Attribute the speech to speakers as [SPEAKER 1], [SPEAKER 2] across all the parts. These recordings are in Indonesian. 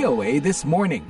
[SPEAKER 1] VOA This Morning.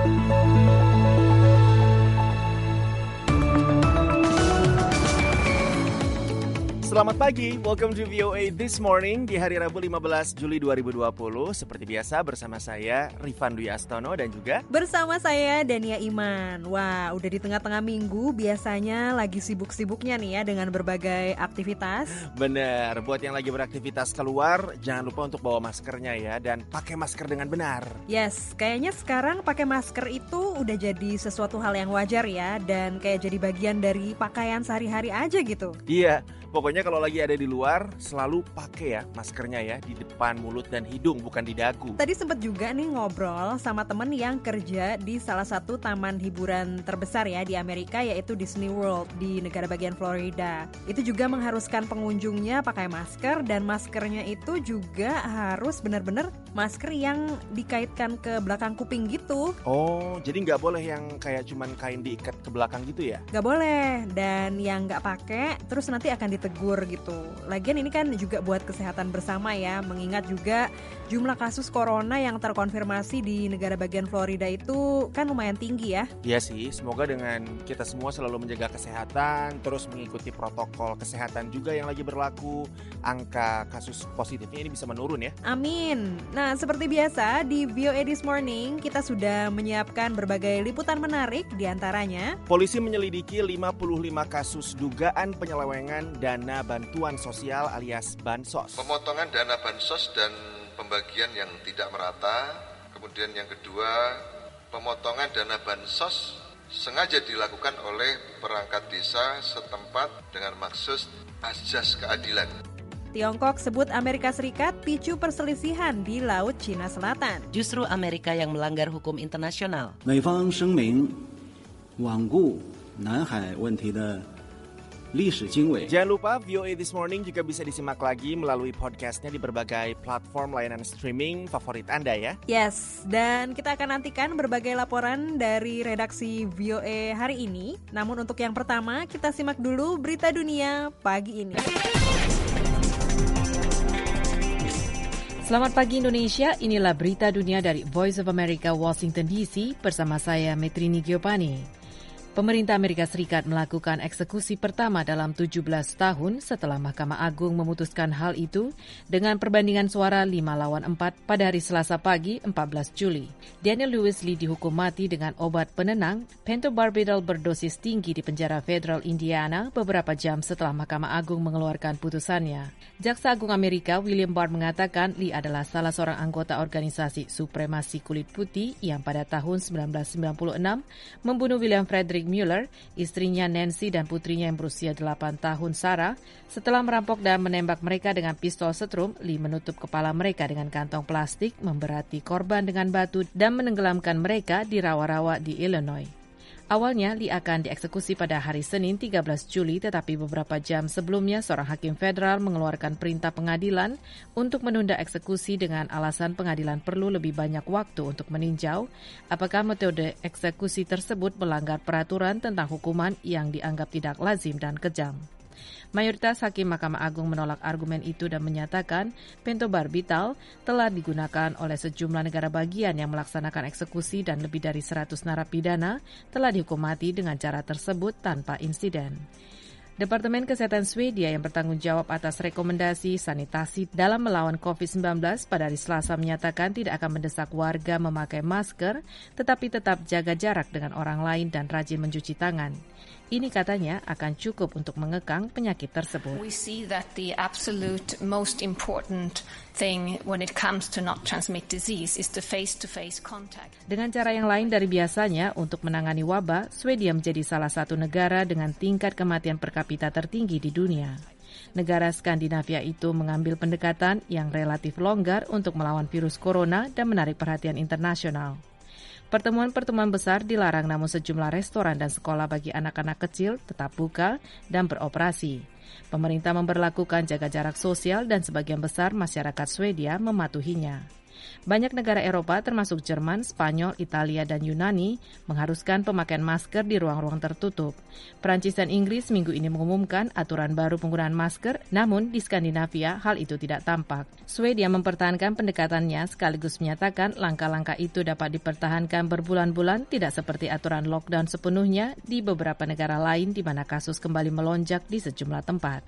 [SPEAKER 2] Selamat pagi, welcome to VOA This Morning di hari Rabu 15 Juli 2020. Seperti biasa bersama saya Rifan Dwi Astono dan juga
[SPEAKER 3] bersama saya Dania Iman. Wah, udah di tengah-tengah minggu, biasanya lagi sibuk-sibuknya nih ya dengan berbagai aktivitas.
[SPEAKER 2] Bener, buat yang lagi beraktivitas keluar, jangan lupa untuk bawa maskernya ya dan pakai masker dengan benar.
[SPEAKER 3] Yes, kayaknya sekarang pakai masker itu udah jadi sesuatu hal yang wajar ya, dan kayak jadi bagian dari pakaian sehari-hari aja gitu.
[SPEAKER 2] Iya, pokoknya kalau lagi ada di luar selalu pakai ya maskernya ya di depan mulut dan hidung, bukan di dagu.
[SPEAKER 3] Tadi sempet juga nih ngobrol sama temen yang kerja di salah satu taman hiburan terbesar ya di Amerika, yaitu Disney World di negara bagian Florida. Itu juga mengharuskan pengunjungnya pakai masker, dan maskernya itu juga harus benar-benar masker yang dikaitkan ke belakang kuping gitu.
[SPEAKER 2] Oh, jadi nggak boleh yang kayak cuman kain diikat ke belakang gitu ya?
[SPEAKER 3] Nggak boleh, dan yang nggak pakai terus nanti akan ditegur gitu. Lagian ini kan juga buat kesehatan bersama ya, mengingat juga jumlah kasus corona yang terkonfirmasi di negara bagian Florida itu kan lumayan tinggi ya.
[SPEAKER 2] Iya sih, semoga dengan kita semua selalu menjaga kesehatan, terus mengikuti protokol kesehatan juga yang lagi berlaku, angka kasus positifnya ini bisa menurun ya.
[SPEAKER 3] Amin. Nah, seperti biasa di VOA This Morning kita sudah menyiapkan berbagai liputan menarik, diantaranya
[SPEAKER 2] polisi menyelidiki 55 kasus dugaan penyelewengan dana bantuan sosial alias bansos.
[SPEAKER 4] Pemotongan dana bansos dan pembagian yang tidak merata. Kemudian yang kedua, pemotongan dana bansos sengaja dilakukan oleh perangkat desa setempat dengan maksud asas keadilan.
[SPEAKER 3] Tiongkok sebut Amerika Serikat picu perselisihan di Laut Cina Selatan.
[SPEAKER 5] Justru Amerika yang melanggar hukum internasional.
[SPEAKER 6] 美方声明罔顧南海問題的歷史經緯。
[SPEAKER 2] Jangan lupa VOA This Morning juga bisa disimak lagi melalui podcastnya di berbagai platform layanan streaming favorit Anda ya.
[SPEAKER 3] Yes, dan kita akan nantikan berbagai laporan dari redaksi VOA hari ini. Namun untuk yang pertama, kita simak dulu berita dunia pagi ini.
[SPEAKER 7] Selamat pagi Indonesia, inilah berita dunia dari Voice of America Washington DC bersama saya Metrini Giovanni. Pemerintah Amerika Serikat melakukan eksekusi pertama dalam 17 tahun setelah Mahkamah Agung memutuskan hal itu dengan perbandingan suara 5-4 pada hari Selasa pagi 14 Juli. Daniel Lewis Lee dihukum mati dengan obat penenang pentobarbital berdosis tinggi di penjara federal Indiana beberapa jam setelah Mahkamah Agung mengeluarkan putusannya. Jaksa Agung Amerika William Barr mengatakan Lee adalah salah seorang anggota organisasi supremasi kulit putih yang pada tahun 1996 membunuh William Frederick Mueller, istrinya Nancy dan putrinya yang berusia 8 tahun Sarah. Setelah merampok dan menembak mereka dengan pistol setrum, Lee menutup kepala mereka dengan kantong plastik, memberati korban dengan batu dan menenggelamkan mereka di rawa-rawa di Illinois. Awalnya, Lee akan dieksekusi pada hari Senin 13 Juli, tetapi beberapa jam sebelumnya seorang hakim federal mengeluarkan perintah pengadilan untuk menunda eksekusi dengan alasan pengadilan perlu lebih banyak waktu untuk meninjau apakah metode eksekusi tersebut melanggar peraturan tentang hukuman yang dianggap tidak lazim dan kejam. Mayoritas hakim Mahkamah Agung menolak argumen itu dan menyatakan pentobarbital telah digunakan oleh sejumlah negara bagian yang melaksanakan eksekusi dan lebih dari 100 narapidana telah dihukum mati dengan cara tersebut tanpa insiden. Departemen Kesehatan Swedia yang bertanggung jawab atas rekomendasi sanitasi dalam melawan COVID-19 pada hari Selasa menyatakan tidak akan mendesak warga memakai masker, tetapi tetap jaga jarak dengan orang lain dan rajin mencuci tangan. Ini katanya akan cukup untuk mengekang penyakit tersebut.
[SPEAKER 8] We see that the absolute most important thing when it comes to not transmit disease is the face-to-face contact.
[SPEAKER 7] Dengan cara yang lain dari biasanya untuk menangani wabah, Swedia menjadi salah satu negara dengan tingkat kematian per kapita tertinggi di dunia. Negara Skandinavia itu mengambil pendekatan yang relatif longgar untuk melawan virus corona dan menarik perhatian internasional. Pertemuan-pertemuan besar dilarang, namun sejumlah restoran dan sekolah bagi anak-anak kecil tetap buka dan beroperasi. Pemerintah memberlakukan jaga jarak sosial dan sebagian besar masyarakat Swedia mematuhinya. Banyak negara Eropa termasuk Jerman, Spanyol, Italia, dan Yunani mengharuskan pemakaian masker di ruang-ruang tertutup. Perancis dan Inggris minggu ini mengumumkan aturan baru penggunaan masker, namun di Skandinavia hal itu tidak tampak. Swedia mempertahankan pendekatannya sekaligus menyatakan langkah-langkah itu dapat dipertahankan berbulan-bulan, tidak seperti aturan lockdown sepenuhnya di beberapa negara lain di mana kasus kembali melonjak di sejumlah tempat.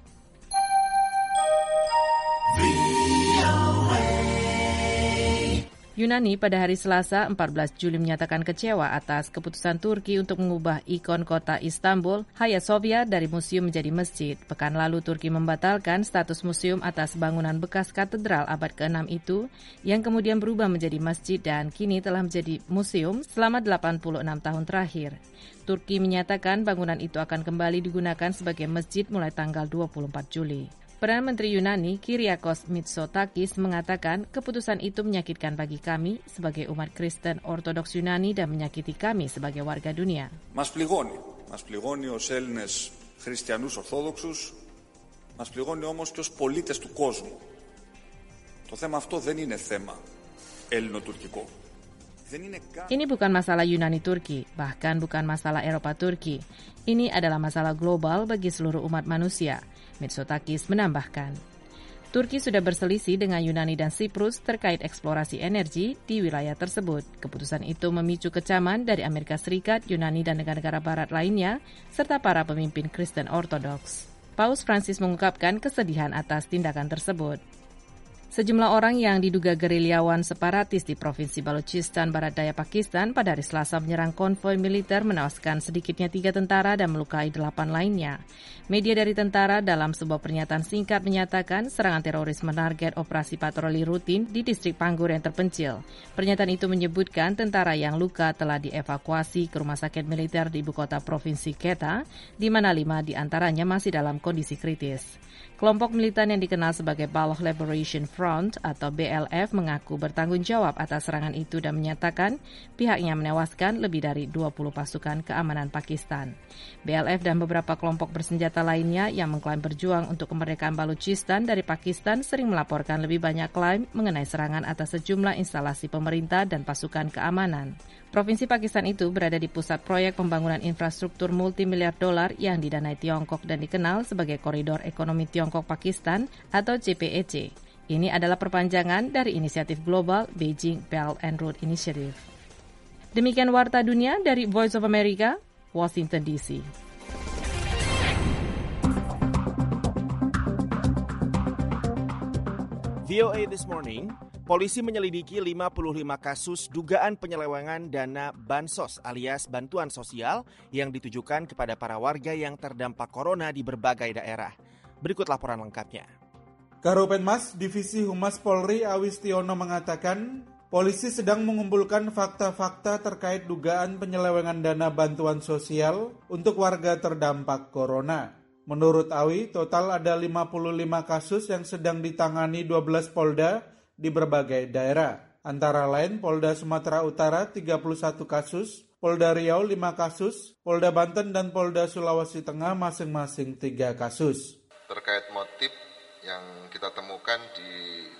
[SPEAKER 7] Yunani pada hari Selasa 14 Juli menyatakan kecewa atas keputusan Turki untuk mengubah ikon kota Istanbul, Hagia Sophia, dari museum menjadi masjid. Pekan lalu Turki membatalkan status museum atas bangunan bekas katedral abad ke-6 itu, yang kemudian berubah menjadi masjid dan kini telah menjadi museum selama 86 tahun terakhir. Turki menyatakan bangunan itu akan kembali digunakan sebagai masjid mulai tanggal 24 Juli. Perdana Menteri Yunani Kyriakos Mitsotakis mengatakan keputusan itu menyakitkan bagi kami sebagai umat Kristen Ortodoks Yunani dan menyakiti kami sebagai warga dunia.
[SPEAKER 1] Μας πληγώνει ως Έλληνες χριστιανούς Ορθόδοξους, μας πληγώνει όμως και ως πολίτες του κόσμου. Το θέμα αυτό δεν είναι θέμα ελληνοτουρκικό.
[SPEAKER 7] Ini bukan masalah Yunani-Turki, bahkan bukan masalah Eropa-Turki. Ini adalah masalah global bagi seluruh umat manusia, Mitsotakis menambahkan. Turki sudah berselisih dengan Yunani dan Siprus terkait eksplorasi energi di wilayah tersebut. Keputusan itu memicu kecaman dari Amerika Serikat, Yunani, dan negara-negara barat lainnya, serta para pemimpin Kristen Ortodoks. Paus Francis mengungkapkan kesedihan atas tindakan tersebut. Sejumlah orang yang diduga gerilyawan separatis di Provinsi Balochistan, Barat Daya Pakistan, pada hari Selasa menyerang konvoi militer menewaskan sedikitnya 3 tentara dan melukai 8 lainnya. Media dari tentara dalam sebuah pernyataan singkat menyatakan serangan teroris menarget operasi patroli rutin di distrik Panggur yang terpencil. Pernyataan itu menyebutkan tentara yang luka telah dievakuasi ke rumah sakit militer di ibu kota Provinsi Quetta, di mana 5 di antaranya masih dalam kondisi kritis. Kelompok militan yang dikenal sebagai Baloch Liberation Front atau BLF mengaku bertanggung jawab atas serangan itu dan menyatakan pihaknya menewaskan lebih dari 20 pasukan keamanan Pakistan. BLF dan beberapa kelompok bersenjata lainnya yang mengklaim berjuang untuk kemerdekaan Balochistan dari Pakistan sering melaporkan lebih banyak klaim mengenai serangan atas sejumlah instalasi pemerintah dan pasukan keamanan. Provinsi Pakistan itu berada di pusat proyek pembangunan infrastruktur multimiliar dolar yang didanai Tiongkok dan dikenal sebagai Koridor Ekonomi Tiongkok-Pakistan atau CPEC. Ini adalah perpanjangan dari inisiatif global Beijing Belt and Road Initiative. Demikian Warta Dunia dari Voice of America, Washington DC.
[SPEAKER 2] VOA This Morning, polisi menyelidiki 55 kasus dugaan penyelewengan dana Bansos alias bantuan sosial yang ditujukan kepada para warga yang terdampak corona di berbagai daerah. Berikut laporan lengkapnya.
[SPEAKER 9] Karopenmas Divisi Humas Polri Awistiono mengatakan, polisi sedang mengumpulkan fakta-fakta terkait dugaan penyelewengan dana bantuan sosial untuk warga terdampak corona. Menurut Awi, total ada 55 kasus yang sedang ditangani 12 Polda di berbagai daerah. Antara lain Polda Sumatera Utara 31 kasus, Polda Riau 5 kasus, Polda Banten dan Polda Sulawesi Tengah masing-masing 3 kasus.
[SPEAKER 4] Terkait motif yang kita temukan di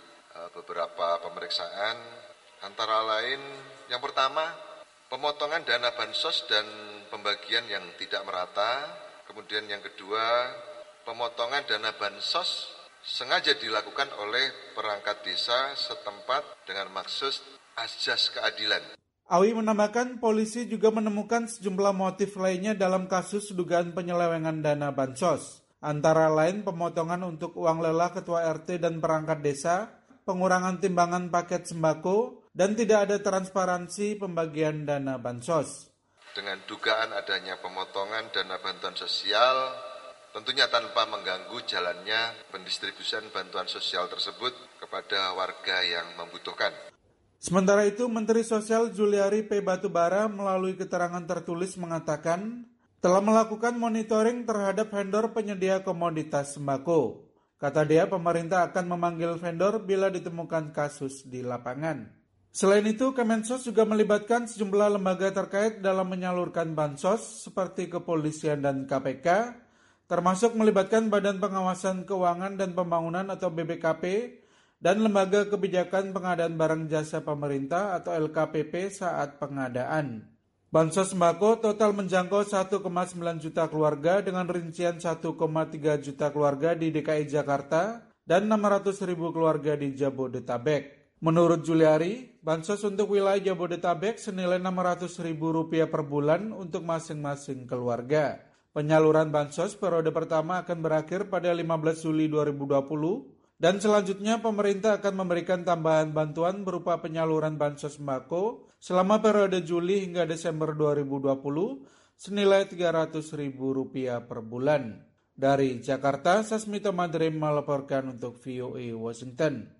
[SPEAKER 4] beberapa pemeriksaan, antara lain yang pertama, pemotongan dana bansos dan pembagian yang tidak merata. Kemudian yang kedua, pemotongan dana bansos sengaja dilakukan oleh perangkat desa setempat dengan maksud asas keadilan.
[SPEAKER 9] Awi menambahkan polisi juga menemukan sejumlah motif lainnya dalam kasus dugaan penyelewengan dana bansos. Antara lain pemotongan untuk uang lelah ketua RT dan perangkat desa, pengurangan timbangan paket sembako, dan tidak ada transparansi pembagian dana bansos.
[SPEAKER 4] Dengan dugaan adanya pemotongan dana bantuan sosial, tentunya tanpa mengganggu jalannya pendistribusian bantuan sosial tersebut kepada warga yang membutuhkan.
[SPEAKER 9] Sementara itu, Menteri Sosial Juliari P. Batubara melalui keterangan tertulis mengatakan telah melakukan monitoring terhadap vendor penyedia komoditas sembako. Kata dia, pemerintah akan memanggil vendor bila ditemukan kasus di lapangan. Selain itu, Kemensos juga melibatkan sejumlah lembaga terkait dalam menyalurkan bansos seperti kepolisian dan KPK, termasuk melibatkan Badan Pengawasan Keuangan dan Pembangunan atau BPKP dan Lembaga Kebijakan Pengadaan Barang Jasa Pemerintah atau LKPP saat pengadaan. Bansos sembako total menjangkau 1,9 juta keluarga dengan rincian 1,3 juta keluarga di DKI Jakarta dan 600.000 keluarga di Jabodetabek. Menurut Juliari, bansos untuk wilayah Jabodetabek senilai Rp600.000 per bulan untuk masing-masing keluarga. Penyaluran bansos periode pertama akan berakhir pada 15 Juli 2020 dan selanjutnya pemerintah akan memberikan tambahan bantuan berupa penyaluran bansos sembako selama periode Juli hingga Desember 2020 senilai Rp300.000 per bulan. Dari Jakarta, Sasmito Madrim melaporkan untuk VOA Washington.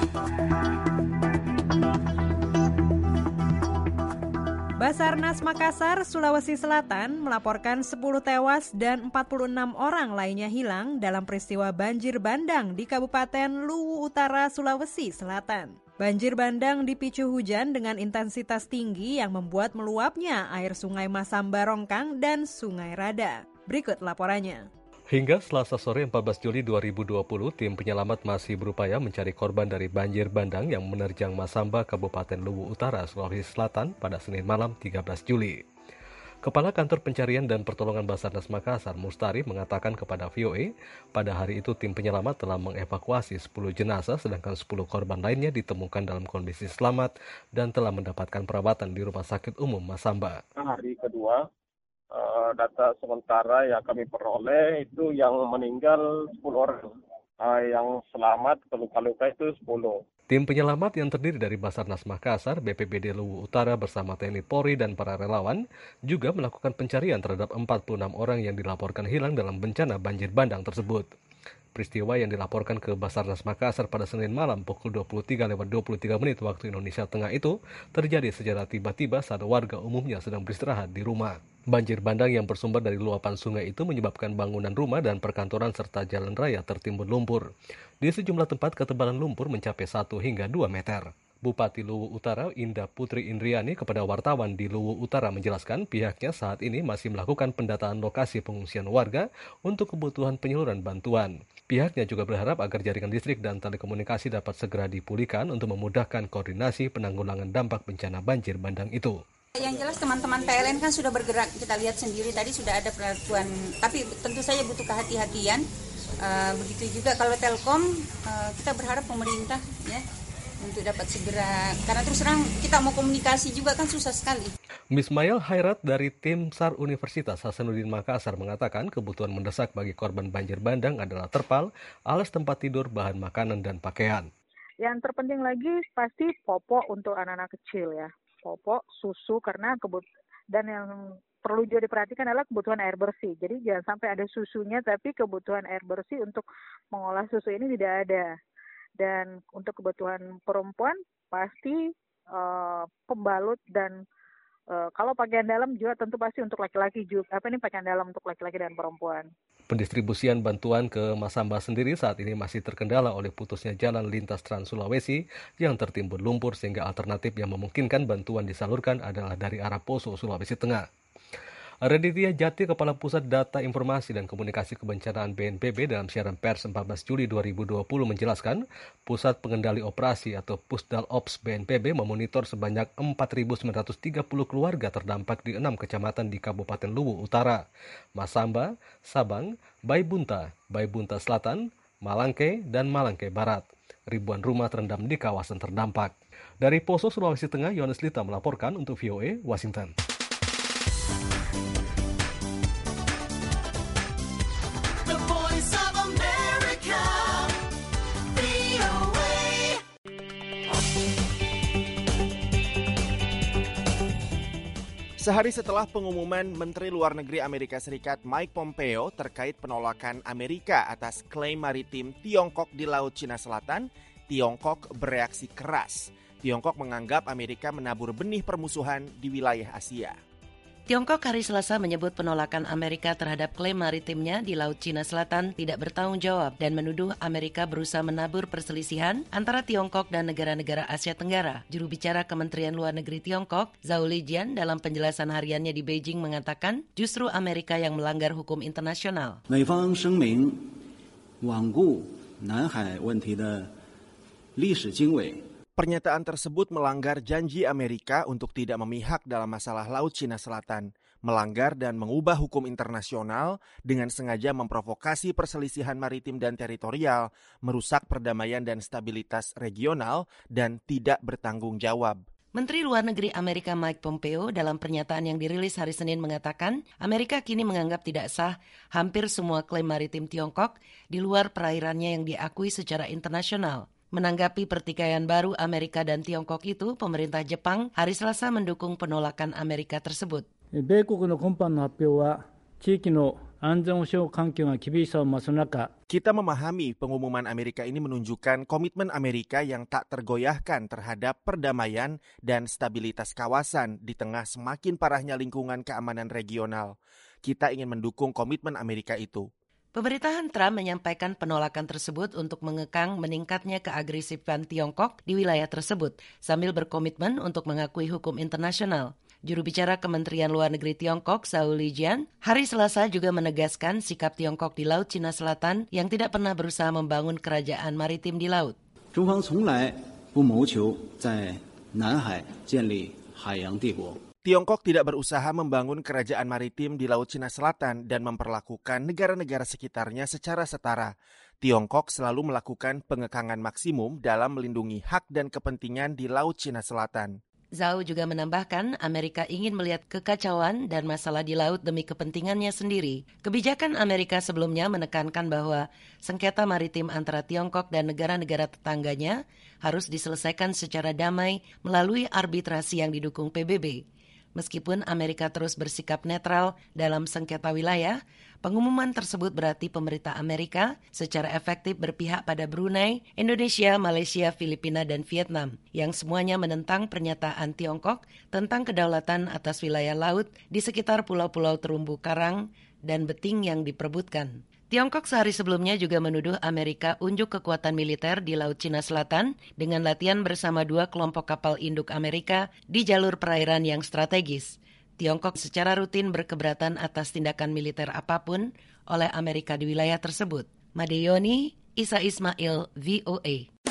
[SPEAKER 3] Basarnas Makassar, Sulawesi Selatan melaporkan 10 tewas dan 46 orang lainnya hilang dalam peristiwa banjir bandang di Kabupaten Luwu Utara, Sulawesi Selatan. Banjir bandang dipicu hujan dengan intensitas tinggi yang membuat meluapnya air Sungai Masamba Rongkang dan Sungai Rada. Berikut laporannya.
[SPEAKER 10] Hingga Selasa sore 14 Juli 2020, tim penyelamat masih berupaya mencari korban dari banjir bandang yang menerjang Masamba, Kabupaten Luwu Utara, Sulawesi Selatan pada Senin malam 13 Juli. Kepala Kantor Pencarian dan Pertolongan Basarnas Makassar, Mustari, mengatakan kepada VOA, pada hari itu tim penyelamat telah mengevakuasi 10 jenazah, sedangkan 10 korban lainnya ditemukan dalam kondisi selamat dan telah mendapatkan perawatan di Rumah Sakit Umum Masamba.
[SPEAKER 11] Hari kedua, data sementara yang kami peroleh itu yang meninggal 10 orang, yang selamat luka-luka itu 10.
[SPEAKER 10] Tim penyelamat yang terdiri dari Basarnas Makassar, BPBD Luwu Utara bersama TNI Polri dan para relawan juga melakukan pencarian terhadap 46 orang yang dilaporkan hilang dalam bencana banjir bandang tersebut. Peristiwa yang dilaporkan ke Basarnas Makassar pada Senin malam pukul 23:23 waktu Indonesia Tengah itu terjadi secara tiba-tiba saat warga umumnya sedang beristirahat di rumah. Banjir bandang yang bersumber dari luapan sungai itu menyebabkan bangunan rumah dan perkantoran serta jalan raya tertimbun lumpur. Di sejumlah tempat ketebalan lumpur mencapai 1 hingga 2 meter. Bupati Luwu Utara Indah Putri Indriani kepada wartawan di Luwu Utara menjelaskan pihaknya saat ini masih melakukan pendataan lokasi pengungsian warga untuk kebutuhan penyaluran bantuan. Pihaknya juga berharap agar jaringan listrik dan telekomunikasi dapat segera dipulihkan untuk memudahkan koordinasi penanggulangan dampak bencana banjir bandang itu.
[SPEAKER 12] Yang jelas teman-teman PLN kan sudah bergerak, kita lihat sendiri tadi sudah ada peraturan, tapi tentu saja butuh kehati-hatian. Begitu juga kalau Telkom, kita berharap pemerintah ya untuk dapat segera, karena terus terang kita mau komunikasi juga kan susah sekali.
[SPEAKER 10] Mismail Hairat dari tim SAR Universitas Hasanuddin Makassar mengatakan kebutuhan mendesak bagi korban banjir bandang adalah terpal, alas tempat tidur, bahan makanan, dan pakaian.
[SPEAKER 13] Yang terpenting lagi pasti popok untuk anak-anak kecil ya. Popok, susu, karena dan yang perlu juga diperhatikan adalah kebutuhan air bersih. Jadi jangan sampai ada susunya, tapi kebutuhan air bersih untuk mengolah susu ini tidak ada. Dan untuk kebutuhan perempuan pasti pembalut dan kalau pakaian dalam juga tentu pasti untuk laki-laki juga. Pakaian dalam untuk laki-laki dan perempuan.
[SPEAKER 10] Pendistribusian bantuan ke Masamba sendiri saat ini masih terkendala oleh putusnya jalan lintas Trans Sulawesi yang tertimbun lumpur sehingga alternatif yang memungkinkan bantuan disalurkan adalah dari arah Poso, Sulawesi Tengah. Raditya Jati, Kepala Pusat Data Informasi dan Komunikasi Kebencanaan BNPB dalam siaran pers 14 Juli 2020 menjelaskan, Pusat Pengendali Operasi atau Pusdal Ops BNPB memonitor sebanyak 4.930 keluarga terdampak di 6 kecamatan di Kabupaten Luwu Utara, Masamba, Sabang, Baibunta Selatan, Malangke, dan Malangke Barat. Ribuan rumah terendam di kawasan terdampak. Dari Poso, Sulawesi Tengah, Yohanes Lita melaporkan untuk VOA Washington.
[SPEAKER 2] Sehari setelah pengumuman Menteri Luar Negeri Amerika Serikat Mike Pompeo terkait penolakan Amerika atas klaim maritim Tiongkok di Laut Cina Selatan, Tiongkok bereaksi keras. Tiongkok menganggap Amerika menabur benih permusuhan di wilayah Asia.
[SPEAKER 5] Tiongkok hari Selasa menyebut penolakan Amerika terhadap klaim maritimnya di Laut Cina Selatan tidak bertanggung jawab dan menuduh Amerika berusaha menabur perselisihan antara Tiongkok dan negara-negara Asia Tenggara. Juru bicara Kementerian Luar Negeri Tiongkok, Zhao Lijian, dalam penjelasan hariannya di Beijing mengatakan justru Amerika yang melanggar hukum internasional.
[SPEAKER 6] 美方声明罔顧南海問題的历史经纬。
[SPEAKER 2] Pernyataan tersebut melanggar janji Amerika untuk tidak memihak dalam masalah Laut Cina Selatan, melanggar dan mengubah hukum internasional dengan sengaja memprovokasi perselisihan maritim dan teritorial, merusak perdamaian dan stabilitas regional, dan tidak bertanggung jawab.
[SPEAKER 5] Menteri Luar Negeri Amerika Mike Pompeo dalam pernyataan yang dirilis hari Senin mengatakan Amerika kini menganggap tidak sah hampir semua klaim maritim Tiongkok di luar perairannya yang diakui secara internasional. Menanggapi pertikaian baru Amerika dan Tiongkok itu, pemerintah Jepang hari Selasa mendukung penolakan Amerika tersebut.
[SPEAKER 14] 米国の今般の発表は地域の安全保障環境が厳しさを増す中、
[SPEAKER 2] Kita memahami pengumuman Amerika ini menunjukkan komitmen Amerika yang tak tergoyahkan terhadap perdamaian dan stabilitas kawasan di tengah semakin parahnya lingkungan keamanan regional. Kita ingin mendukung komitmen Amerika itu.
[SPEAKER 5] Pemerintahan Trump menyampaikan penolakan tersebut untuk mengekang meningkatnya keagresifan Tiongkok di wilayah tersebut, sambil berkomitmen untuk mengakui hukum internasional. Juru bicara Kementerian Luar Negeri Tiongkok, Zhao Lijian, hari Selasa juga menegaskan sikap Tiongkok di Laut Cina Selatan yang tidak pernah berusaha membangun kerajaan maritim di laut.
[SPEAKER 6] 中方从来不谋求在南海建立海洋帝国。
[SPEAKER 2] Tiongkok tidak berusaha membangun kerajaan maritim di Laut Cina Selatan dan memperlakukan negara-negara sekitarnya secara setara. Tiongkok selalu melakukan pengekangan maksimum dalam melindungi hak dan kepentingan di Laut Cina Selatan.
[SPEAKER 5] Zhao juga menambahkan Amerika ingin melihat kekacauan dan masalah di laut demi kepentingannya sendiri. Kebijakan Amerika sebelumnya menekankan bahwa sengketa maritim antara Tiongkok dan negara-negara tetangganya harus diselesaikan secara damai melalui arbitrasi yang didukung PBB. Meskipun Amerika terus bersikap netral dalam sengketa wilayah, pengumuman tersebut berarti pemerintah Amerika secara efektif berpihak pada Brunei, Indonesia, Malaysia, Filipina, dan Vietnam, yang semuanya menentang pernyataan Tiongkok tentang kedaulatan atas wilayah laut di sekitar pulau-pulau terumbu karang dan beting yang diperebutkan. Tiongkok sehari sebelumnya juga menuduh Amerika unjuk kekuatan militer di Laut Cina Selatan dengan latihan bersama 2 kelompok kapal induk Amerika di jalur perairan yang strategis. Tiongkok secara rutin berkeberatan atas tindakan militer apapun oleh Amerika di wilayah tersebut. Made Yoni, Isa Ismail, VOA.